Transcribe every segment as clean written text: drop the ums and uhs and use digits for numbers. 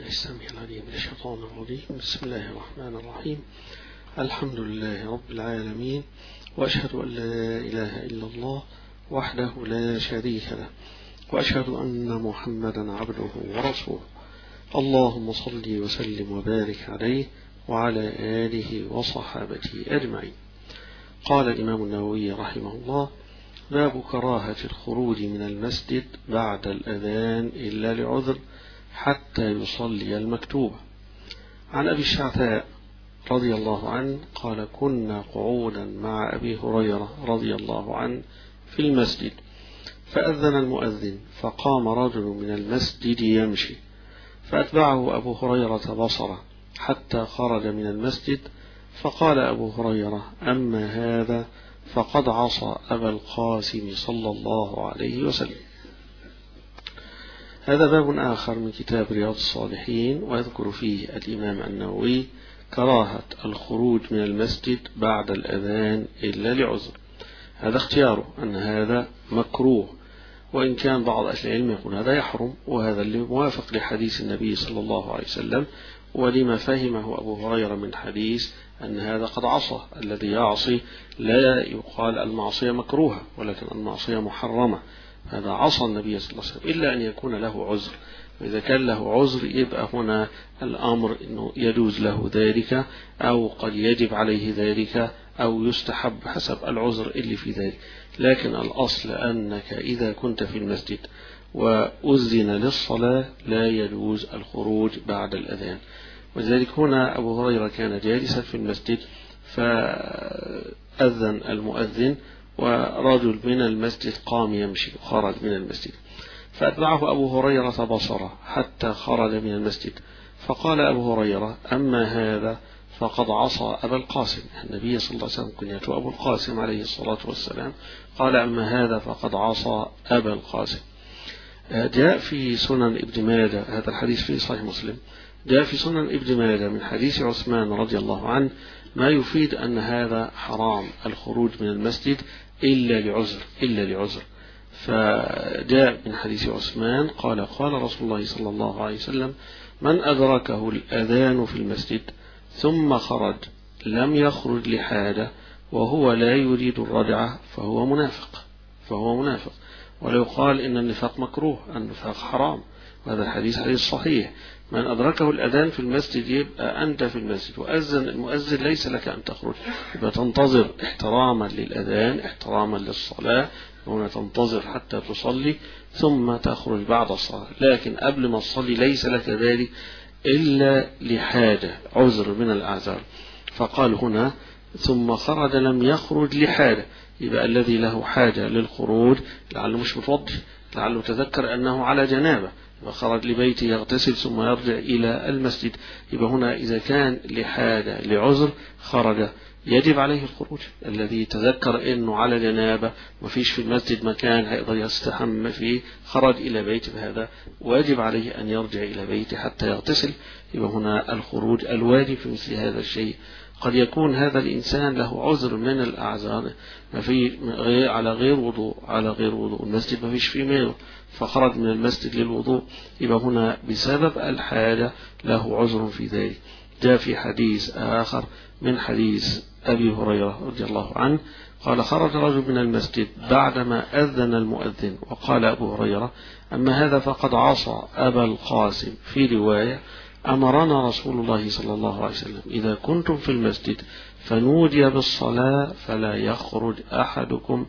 بالله السميع العليم من الشيطان الرجيم. بسم الله الرحمن الرحيم. الحمد لله رب العالمين، وأشهد أن لا إله إلا الله وحده لا شريك له، وأشهد أن محمدا عبده ورسوله. اللهم صل وسلم وبارك عليه وعلى آله وصحابته أجمعين. قال الإمام النووي رحمه الله: باب كراهة الخروج من المسجد بعد الأذان إلا لعذر حتى يصلي المكتوبة. عن أبي الشعثاء رضي الله عنه قال: كنا قعودا مع أبي هريرة رضي الله عنه في المسجد، فأذن المؤذن، فقام رجل من المسجد يمشي، فأتبعه أبو هريرة بصره حتى خرج من المسجد، فقال أبو هريرة: أما هذا فقد عصى أبا القاسم صلى الله عليه وسلم. هذا باب آخر من كتاب رياض الصالحين، ويذكر فيه الإمام النووي كراهة الخروج من المسجد بعد الأذان إلا لعذر. هذا اختياره، أن هذا مكروه، وإن كان بعض أهل العلم يقول هذا يحرم، وهذا اللي موافق لحديث النبي صلى الله عليه وسلم، ولما فهمه أبو هريرة من حديث أن هذا قد عصى. الذي يعصي لا يقال المعصية مكروهة، ولكن المعصية محرمة. هذا عصى النبي صلى الله عليه وسلم، إلا أن يكون له عذر. وإذا كان له عذر يبقى هنا الأمر أنه يجوز له ذلك، أو قد يجب عليه ذلك، أو يستحب حسب العذر اللي في ذلك. لكن الأصل أنك إذا كنت في المسجد وأذن للصلاة لا يجوز الخروج بعد الأذان. ولذلك هنا أبو هريرة كان جالسا في المسجد، فأذن المؤذن، ورجل من المسجد قام يمشي وخرج من المسجد، فأتبعه أبو هريرة بصره حتى خرج من المسجد، فقال أبو هريرة: أما هذا فقد عصى أبا القاسم. النبي صلى الله عليه وسلم كنيته أبو القاسم عليه الصلاة والسلام، قال: أما هذا فقد عصى أبا القاسم. جاء في سنن ابن ماجه، هذا الحديث في صحيح مسلم، جاء في سنن ابن ماجه من حديث عثمان رضي الله عنه ما يفيد أن هذا حرام الخروج من المسجد إلا لعذر. فجاء من حديث عثمان قال: قال رسول الله صلى الله عليه وسلم: من أدركه الأذان في المسجد ثم خرج لم يخرج لحاجة وهو لا يريد الرجعة فهو منافق. ولو قال إن النفاق مكروه، النفاق حرام، وهذا الحديث حديث صحيح. من أدركه الأذان في المسجد يبقى أنت في المسجد وأذن المؤذن، ليس لك أن تخرج، يبقى تنتظر احتراما للأذان، احتراما للصلاة، هنا تنتظر حتى تصلي ثم تخرج بعد الصلاة. لكن قبل ما تصلي ليس لك ذلك إلا لحاجة، عذر من الأعذار. فقال هنا: ثم خرج لم يخرج لحاجة، يبقى الذي له حاجة للخروج لعله مش متوضي، لعله تذكر أنه على جنابة، وخرج لبيته يغتسل ثم يرجع إلى المسجد. يبقى هنا إذا كان لحاجة لعذر خرج يجب عليه الخروج. الذي تذكر أنه على جنابة ومفيش في المسجد مكان هيقدر يستحم فيه، خرج إلى بيته، بهذا واجب عليه أن يرجع إلى بيته حتى يغتسل. يبقى هنا الخروج الواجب في مثل هذا الشيء. قد يكون هذا الإنسان له عذر من الأعذار، على غير وضوء، المسجد ما فيش فيه ماء، فخرج من المسجد للوضوء، يبقى هنا بسبب الحاجة له عذر في ذلك. جاء في حديث آخر من حديث أبي هريرة رضي الله عنه قال: خرج رجل من المسجد بعدما أذن المؤذن، وقال أبو هريرة: أما هذا فقد عصى أبا القاسم. في رواية: أمرنا رسول الله صلى الله عليه وسلم إذا كنتم في المسجد فنودي بالصلاة فلا يخرج أحدكم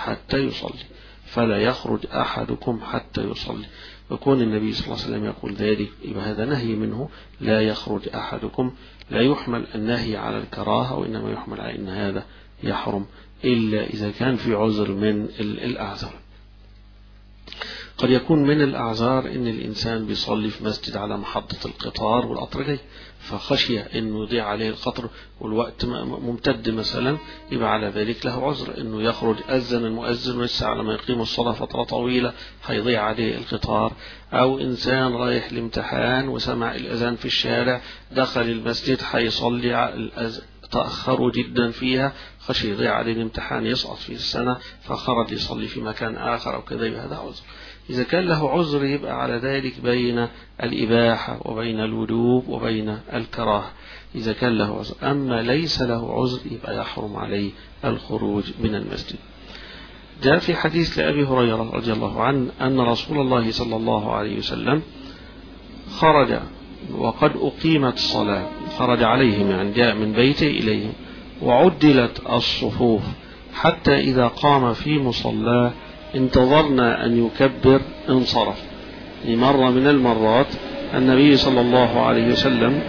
حتى يصلي. وكون النبي صلى الله عليه وسلم يقول ذلك يبقى هذا نهي منه، لا يخرج أحدكم، لا يحمل النهي على الكراهة، وإنما يحمل على أن هذا يحرم إلا إذا كان في عذر من الأعذار. قد يكون من الأعذار إن الإنسان بيصلي في مسجد على محطة القطار والقطر جاي، فخشية إنه يضيع عليه القطر والوقت ممتد مثلا، يبقى على ذلك له عذر إنه يخرج. أذن المؤذن ولسه على ما يقيم الصلاة فترة طويلة هيضيع عليه القطار. أو إنسان رايح الامتحان وسمع الأذان في الشارع، دخل المسجد هيصلي، تأخروا جدا فيها، خشي يضيع عليه الامتحان يسقط في السنة، فخرج يصلي في مكان آخر أو كذا، هذا عذر. إذا كان له عذر يبقى على ذلك بين الإباحة وبين الوجوب وبين الكراهة إذا كان له عذر. أما ليس له عذر يبقى يحرم عليه الخروج من المسجد. جاء في حديث لأبي هريرة رضي الله عنه أن رسول الله صلى الله عليه وسلم خرج وقد أقيمت الصلاة، خرج عليهم يعني جاء من بيته إليهم وعدلت الصفوف حتى إذا قام في مصلاه انتظرنا أن يكبر انصرف. لمرة من المرات النبي صلى الله عليه وسلم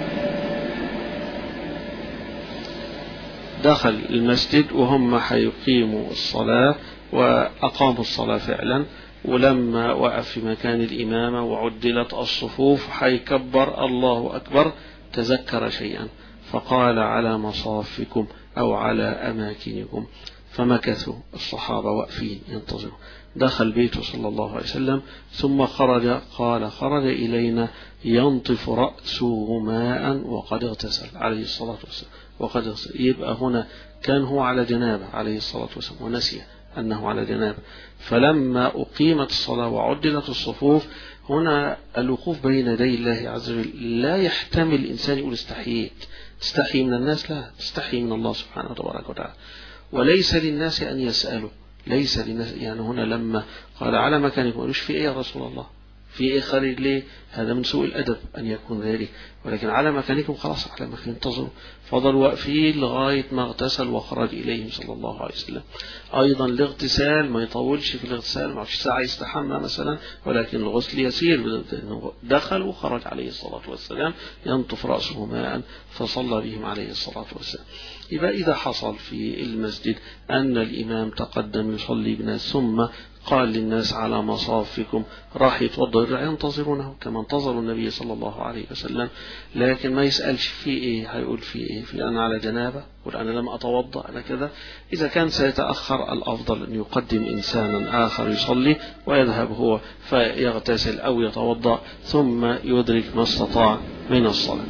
دخل المسجد وهم حيقيموا الصلاة وأقاموا الصلاة فعلا، ولما وقف في مكان الإمامة وعدلت الصفوف حيكبر الله أكبر تذكر شيئا فقال على مصافكم أو على أماكنكم، فمكثوا الصحابة واقفين ينتظروا. دخل بيته صلى الله عليه وسلم ثم خرج، قال خرج إلينا ينطف رأسه ماء وقد اغتسل عليه الصلاة والسلام وقد اغتسل. يبقى هنا كان هو على جنابه عليه الصلاة والسلام ونسي أنه على جنابه، فلما أقيمت الصلاة وعدلت الصفوف هنا الوقوف بين يدي الله عز وجل لا يحتمل الإنسان يقول استحييت، تستحي من الناس؟ لا، تستحي من الله سبحانه وتعالى. وليس للناس أن يسألوا، ليس للناس يعني هنا لما قال على مكانكم قالوش في إيه يا رسول الله، في إيه خارج ليه؟ هذا من سوء الأدب أن يكون ذلك، ولكن على مكانكم خلاص على مكان انتظروا. فضلوا واقفين لغاية ما اغتسل وخرج إليهم صلى الله عليه وسلم. أيضا الاغتسال ما يطولش في الاغتسال، ما فيش ساعة يستحمى مثلا، ولكن الغسل يسير، دخل وخرج عليه الصلاة والسلام ينطف رأسه ماء فصلى بهم عليه الصلاة والسلام. يبقى إذا حصل في المسجد أن الإمام تقدم يصلي بالناس ثم قال للناس على مصافكم راح يتوضأ ينتظرونه كما انتظروا النبي صلى الله عليه وسلم، لكن ما يسألش في إيه، هيقول في إيه، في أنا على جنابة قل أنا لم أتوضأ أنا كذا. إذا كان سيتأخر الأفضل أن يقدم إنسانا آخر يصلي ويذهب هو فيغتسل أو يتوضأ ثم يدرك ما استطاع من الصلاة.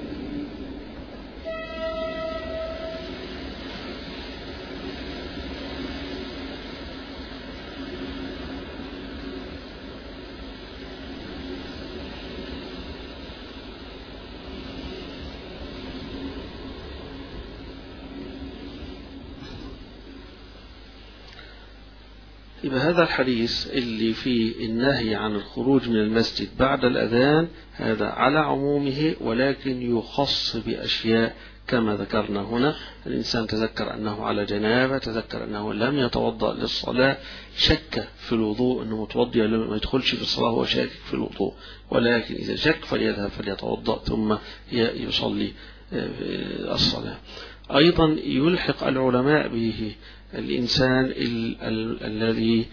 يبقى هذا الحديث اللي فيه النهي عن الخروج من المسجد بعد الأذان هذا على عمومه، ولكن يخص بأشياء كما ذكرنا هنا. الإنسان تذكر أنه على جنابة، تذكر أنه لم يتوضأ للصلاة، شك في الوضوء أنه متوضئ ما يدخلش في الصلاة هو شاكك في الوضوء، ولكن إذا شك فليذهب فليتوضأ ثم يصلي الصلاة. أيضا يلحق العلماء به الإنسان الذي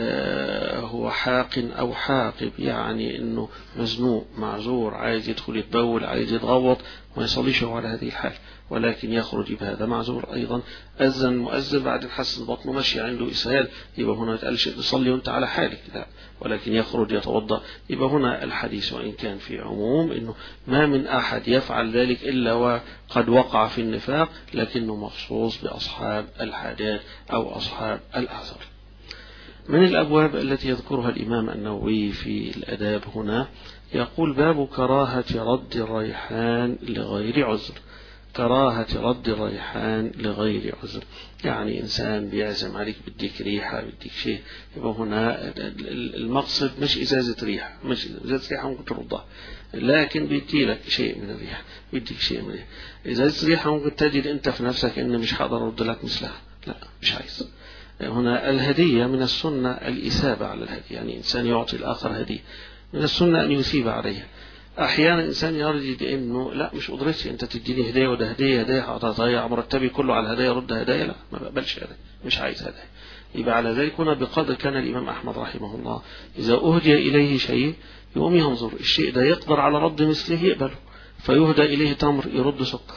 هو حاق أو حاقب، يعني أنه مزنوق معذور عايز يدخل يتبول عايز يتغوط ما يصليش هو على هذه الحال، ولكن يخرج بهذا معذور. أيضا أذن مؤذن بعد حس بطنه ماشي عنده إسهال، يبقى هنا يتقالش تصلي وانت على حالك، لا، ولكن يخرج يتوضأ. يبقى هنا الحديث وإن كان في عموم أنه ما من أحد يفعل ذلك إلا وقد وقع في النفاق، لكنه مخصوص بأصحاب الحاجات أو أصحاب الأعذار. من الأبواب التي يذكرها الإمام النووي في الأداب هنا يقول باب كراهة رد الريحان لغير عذر. كراهة رد الريحان لغير عذر، يعني إنسان بيعزم عليك بديك ريحة بديك شيء، يبقى هنا المقصد مش إزازة ريحة، مش إزازة ريحة ممكن تردها، لكن بيديلك شيء من الريحة، بيديك شيء من الريحة. إزازة ريحة ممكن تجد أنت في نفسك إن مش هقدر أرد لك مثلها، لا مش عايز. هنا الهدية من السنة الإثابة على الهدية، يعني إنسان يعطي الآخر هدية من السنة أن يثيب عليها. أحيانا إنسان يرجد إنه لا مش قدرتي أنت تديني هدية وده هدية هضيع مرتبي كله على الهدايا رد هدايا، لا ما بقبلش هدايا، مش عايز هدايا. يبقى على ذلك هنا بقدر كان الإمام أحمد رحمه الله إذا أهدي إليه شيء يقوم ينظر الشيء ده يقدر على رد مثله يقبله، فيهدى إليه تمر يرد سكر،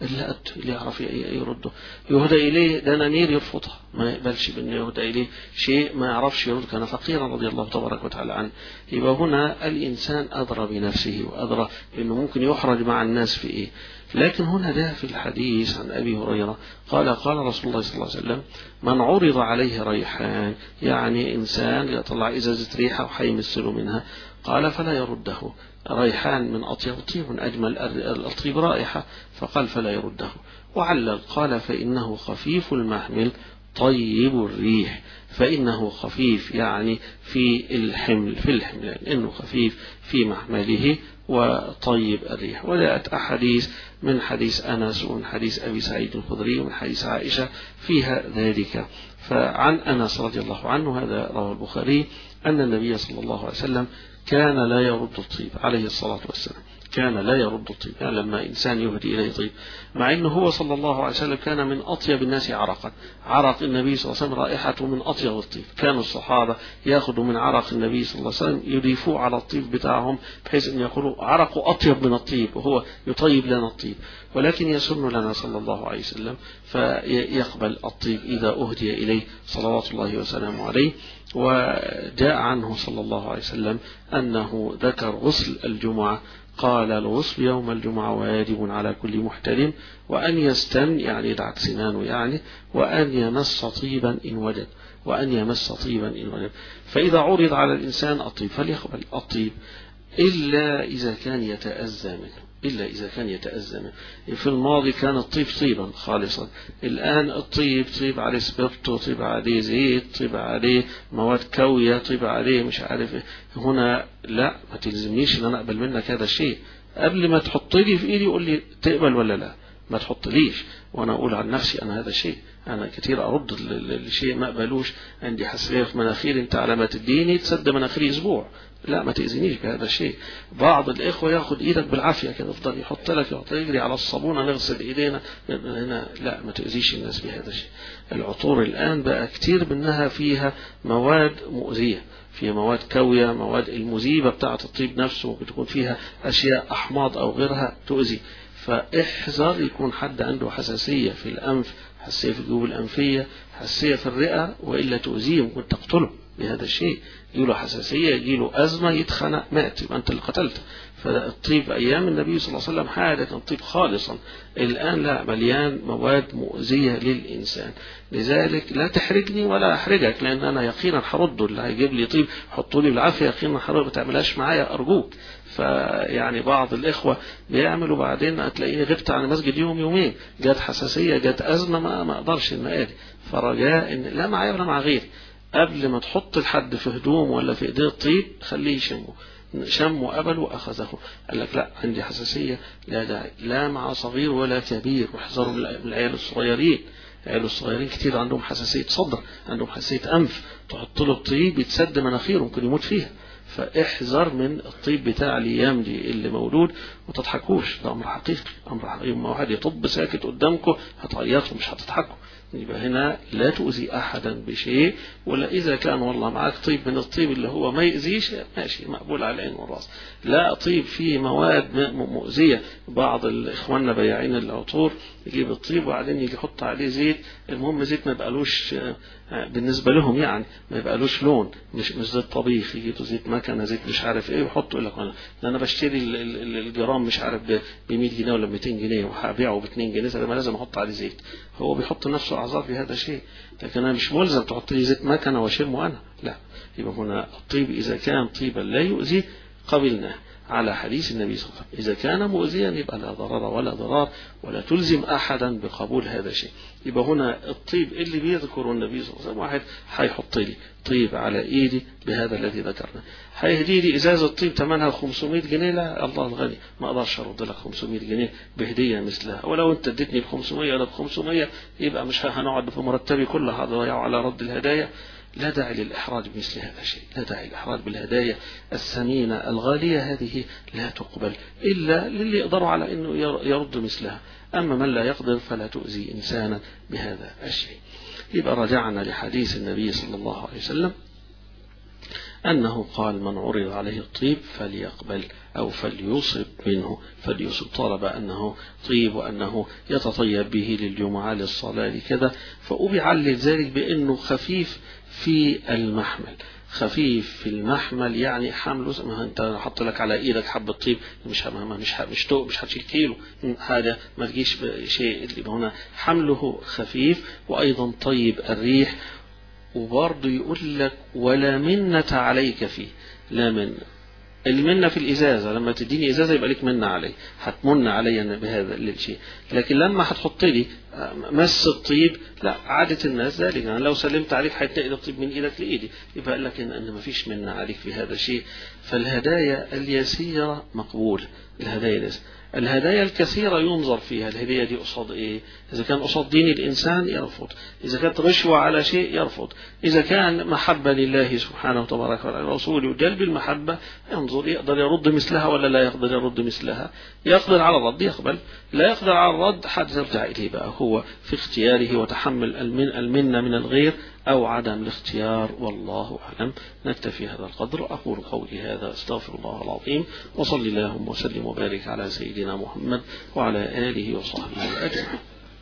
اللي يعرف يرده يهدى إليه دنانير يرفضها، ما يقبلش بأنه يهدى إليه شيء ما يعرفش يرد. كان فقيرا رضي الله تبارك وتعالى عنه. يبقى هنا الإنسان أدرى بنفسه وأدرى أنه ممكن يحرج مع الناس في إيه. لكن هنا ده في الحديث عن أبي هريرة قال رسول الله صلى الله عليه وسلم: من عرض عليه ريحان، يعني إنسان يطلع إزازة ريحة وحيمثل منها، قال فلا يرده. ريحان من أطيب طيب، من أجمل الطيب رائحة، فقال فلا يرده. وعلل قال: فإنه خفيف المحمل طيب الريح. فإنه خفيف يعني في الحمل لأنه خفيف في محمله وطيب الريح. وجاءت أحاديث من حديث أنس ومن حديث أبي سعيد الخدري ومن حديث عائشة فيها ذلك. فعن أنس رضي الله عنه، هذا رواه البخاري، أن النبي صلى الله عليه وسلم كان لا يرد الطيب عليه الصلاة والسلام، كان لا يرد الطيب، يعني لما إنسان يهدي إليه طيب، مع أنه هو صلى الله عليه وسلم كان من أطيب الناس عرقا. عرق النبي صلى الله عليه وسلم رائحته من أطيب الطيب. كانوا الصحابة يأخذوا من عرق النبي صلى الله عليه وسلم يضيفوه على الطيب بتاعهم، بحيث أن يقولوا عرقه أطيب من الطيب وهو يطيب لنا الطيب. ولكن يسن لنا صلى الله عليه وسلم فيقبل الطيب إذا أهدي إليه صلوات الله وسلامه عليه. وجاء عنه صلى الله عليه وسلم أنه ذكر غسل الجمعة، قال: الغسل يوم الجمعة واجب على كل محتلم، وأن يستن يعني يدعك سنانه يعني، وأن يمس طيبا إن وجد، وأن يمس طيبا إن وجد. فإذا عرض على الإنسان الطيب فليقبل الطيب، إلا إذا كان يتأذى منه، إلا إذا كان يتأذى منه. في الماضي كان الطيب طيبا خالصا، الآن الطيب طيب عليه سبرتو، طيب عليه زيت، طيب عليه مواد كوية، طيب عليه مش عارف إيه. هنا لا، ما تلزمنيش ان انا اقبل منك هذا الشيء. قبل ما تحط لي في ايدي قول لي تقبل ولا لا، ما تحط ليش وانا اقول عن نفسي انا هذا الشيء. انا كتير ارد الشيء ما اقبلوش، عندي حساسيه في مناخيري، انت على ما تديني تسد مناخيري اسبوع، لا ما تأذينيش بهذا الشيء. بعض الإخوة ياخد إيدك بالعافية كده، يفضل يحط لك، يجري على الصابونة نغسل إيدينا هنا، لا ما تأذيش الناس بهذا الشيء. العطور الآن بقى كتير منها فيها مواد مؤذية، فيها مواد كوية، مواد المذيبة بتاعة الطيب نفسه بتكون فيها أشياء أحماض أو غيرها تؤذي. فاحذر يكون حد عنده حساسية في الأنف، حساسية في الجيوب الأنفية، حساسية في الرئة، وإلا تؤذيه ممكن تقتله بهذا الشيء. يجيله حساسية، يجيله أزمة، يتخنق، مات، يبقى أنت اللي قتلته. فالطيب أيام النبي صلى الله عليه وسلم حاجة كان طيب خالصا، الآن لا، مليان مواد مؤذية للإنسان. لذلك لا تحرجني ولا أحرجك، لأن أنا يقينا هرده. اللي هيجيب لي طيب حطوا لي بالعافية، يقينا هرده، ما تعملهاش معايا أرجوك. فيعني بعض الإخوة بيعملوا بعدين هتلاقيني غبت عن المسجد يوم يومين، جات حساسية، جات أزمة، ما أقدرش إن فرجاء إن لا معايا ولا مع غيري. قبل ما تحط الحد في هدوم ولا في ايديه الطيب خليه يشمه، شمه قبل وأخذه. قال لك لا عندي حساسية، لا داعي، لا مع صغير ولا كبير. واحذروا من العيال الصغيرين، العيال الصغيرين كتير عندهم حساسية صدر، عندهم حساسية أنف، تحط له الطيب يتسد مناخيره ممكن يموت فيها. فاحذر من الطيب بتاع الايام دي اللي مولود، وتضحكوش، ده امر حقيقي، امر حقيقي. يوم واحد يطب ساكت قدامكم هتعيطوا مش هتضحكوا. يبقى هنا لا تؤذي احدا بشيء، ولا اذا كان والله معك طيب من الطيب اللي هو ما يأذيش ماشي، مقبول على العين والراس. لا طيب فيه مواد مؤذية. بعض اخواننا بياعين العطور يجيب الطيب وبعدين يجي يحط عليه زيت، المهم زيت ما يبقالوش بالنسبة لهم يعني ما يبقالوش لون، مش زيت طبيخ، يجيبوا زيت مكنة، زيت مش عارف ايه، ويحطوا لك انا بشتري الجرام مش عارف ب 100 جنيه ولا 200 جنيه وهبيعه ب 2 جنيه، فما لازم احط عليه زيت. هو بيحط نفسه اعذار في هذا الشيء، لكن انا مش ملزم تحط لي زيت مكنة واشمه انا، لا. يبقى هنا الطيب اذا كان طيبا لا يؤذي قبلناه على حديث النبي صلى الله عليه وسلم. إذا كان مؤذيا يبقى لا ضرر ولا ضرار، ولا تلزم أحدا بقبول هذا الشيء. يبقى هنا الطيب اللي بيذكره النبي صلى الله عليه وسلم، واحد هيحط لي طيب على إيدي بهذا الذي ذكرنا، هيهدي لي إزازة طيب ثمنها 500 جنيه، لا الله الغني ما أقدرش أرد لك 500 جنيه بهدية مثلها، ولو أنت اديتني ب 500 ولا ب 500 يبقى مش هنقعد في مرتبي كله هضيعه على رد الهدايا. لا داعي للإحراج بمثل هذا الشيء، لا داعي للإحراج بالهدايا الثمينة الغالية، هذه لا تقبل إلا للي يقدروا على أنه يرد مثلها. أما من لا يقدر فلا تؤذي إنسانا بهذا الشيء. يبقى رجعنا لحديث النبي صلى الله عليه وسلم أنه قال من عرض عليه الطيب فليقبل أو فليصب منه، فليصب، طالب أنه طيب وأنه يتطيب به للجمعة للصلاة لكذا، فأبعل ذلك بأنه خفيف في المحمل. خفيف في المحمل يعني حمله، ما انت حط لك على ايدك حبه طيب مش هتشيل كيلو، هذا ما تجيش شيء. اللي هنا حمله خفيف وايضا طيب الريح. وبرضه يقول لك ولا منة عليك فيه، لا من المنة في الإزازة، لما تديني إزازة يبقى لك منة علي، هتمن علي بهذا الشيء. لكن لما هتحط لي مس الطيب لا، عادة الناس ذلك، يعني لو سلمت عليك هيتنقل الطيب من إيدك لإيدي، يبقى قال لك إن ما فيش منة عليك في هذا الشيء. فالهدايا اليسيرة مقبولة، الهدايا الكثيرة ينظر فيها الهدية دي قصاد إيه. إذا كان قصاد دين الإنسان يرفض، إذا كانت رشوة على شيء يرفض، إذا كان محبة لله سبحانه وتبارك وتعالى ورسوله وجلب المحبة ينظر يقدر يرد مثلها ولا لا يقدر يرد مثلها. يقدر على الرد يقبل، لا يقدر على الرد حد يرجع إليه بقى، هو في اختياره وتحمل المنة من الغير أو عدم الاختيار، والله أعلم. نكتفي هذا القدر. أقول قولي هذا، استغفر الله العظيم، وصلي اللهم وسلم وبارك على سيدنا محمد وعلى آله وصحبه أجمعين.